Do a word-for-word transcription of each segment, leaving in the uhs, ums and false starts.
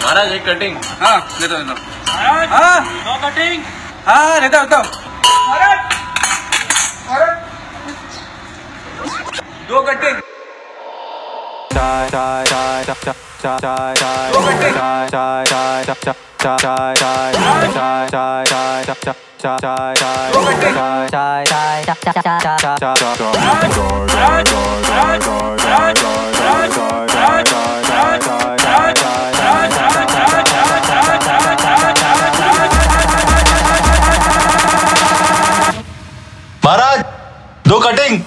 महाराज एक कटिंग। हाँ देता देता महाराज हाँ दो कटिंग। हाँ देता देता महाराज दो कटिंग महाराज दो कटिंग।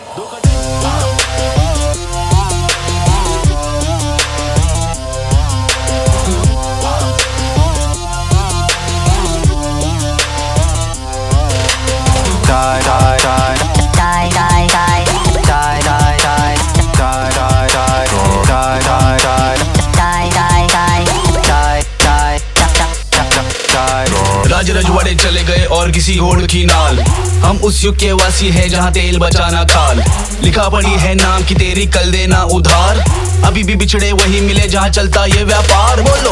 राज रजवाड़े चले गए और किसी घोड़ की नाल। हम उस युग के वासी हैं जहाँ तेल बचाना खाल। लिखा पड़ी है नाम की तेरी कल देना उधार। अभी भी बिछड़े वही मिले जहाँ चलता ये व्यापार। बोलो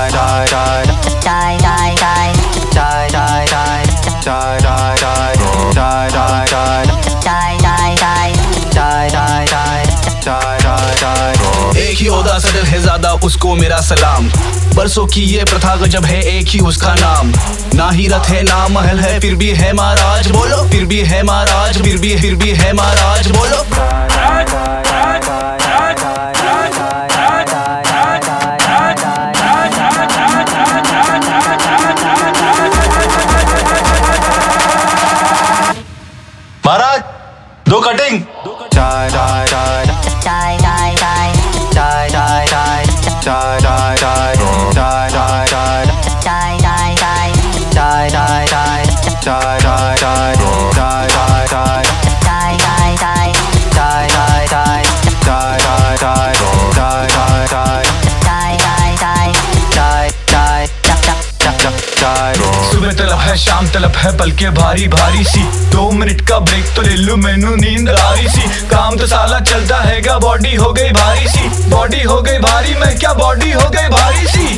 एक ही ओदा सदर है ज्यादा उसको मेरा सलाम। बरसों की ये प्रथा गजब है एक ही उसका नाम। ना ही रथ है ना महल है फिर भी है महाराज। बोलो फिर भी है महाराज फिर भी फिर भी है महाराज। बोलो महाराज दो कटिंग। सुबह तलब है शाम तलब है बल्कि भारी भारी सी। दो मिनट का ब्रेक तो ले लूं मैनू नींद आ रही सी। काम तो साला चलता हैगा बॉडी हो गई भारी सी। बॉडी हो गई भारी मैं क्या बॉडी हो गई भारी सी।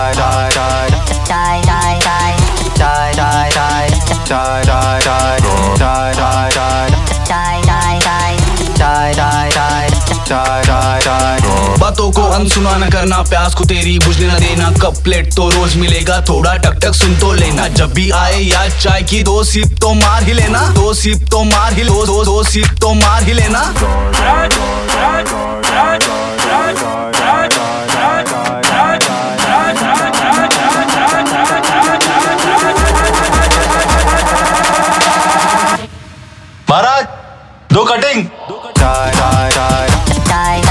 बातों को अनसुना न करना प्यास को तेरी बुझने न देना। कप प्लेट तो रोज मिलेगा थोड़ा टक टक सुन तो लेना। जब भी आए याद चाय की दो सिप तो मार ही लेना। दो सिप तो मार ही दो दो दो सिप तो मार ही लेना। महाराज दो कटिंग।